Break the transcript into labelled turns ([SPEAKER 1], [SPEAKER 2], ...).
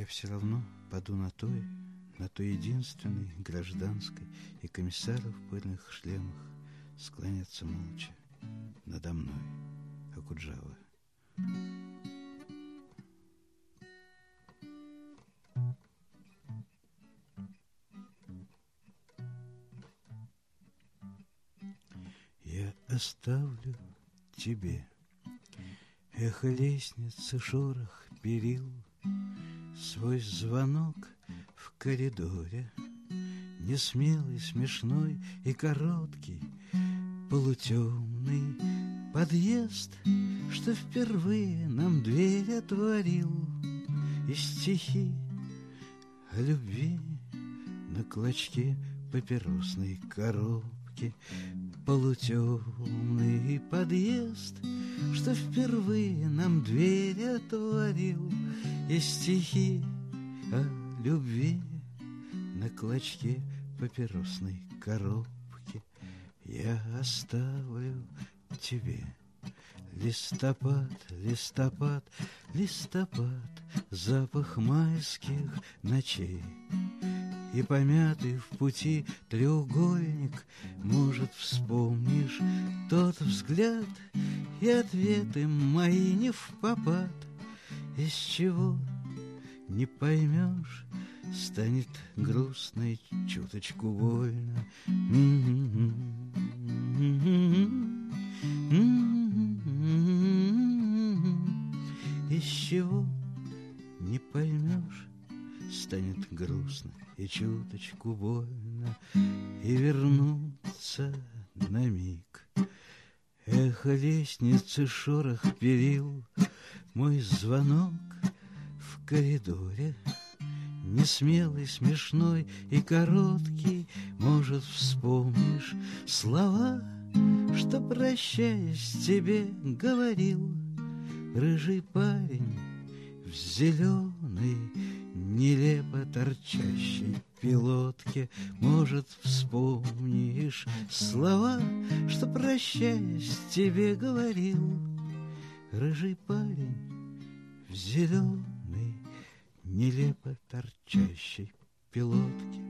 [SPEAKER 1] Я все равно паду на той единственной гражданской, и комиссары в пыльных шлемах склонятся молча надо мной, Окуджава. Я оставлю тебе эхо лестницы, шорох перил, свой звонок в коридоре, несмелый, смешной и короткий, полутемный подъезд, что впервые нам дверь отворил, и стихи о любви на клочке папиросной коробки. Полутемный подъезд, что впервые нам дверь отворил, и стихи о любви на клочке папиросной коробки. Я оставлю тебе листопад, листопад, листопад, запах майских ночей. И помятый в пути треугольник, может, вспомнишь тот взгляд, и ответы мои не впопад. Из чего не поймешь, станет грустно и чуточку больно. Из чего не поймешь, станет грустно и чуточку больно, и вернуться на миг. Эхо лестницы, шорох перил, мой звонок в коридоре, несмелый, смешной и короткий, может, вспомнишь слова, что, прощаясь, тебе говорил рыжий парень в зеленой, нелепо торчащей пилотке. Может, вспомнишь слова, что, прощаясь, тебе говорил рыжий парень в зеленой, нелепо торчащей пилотке.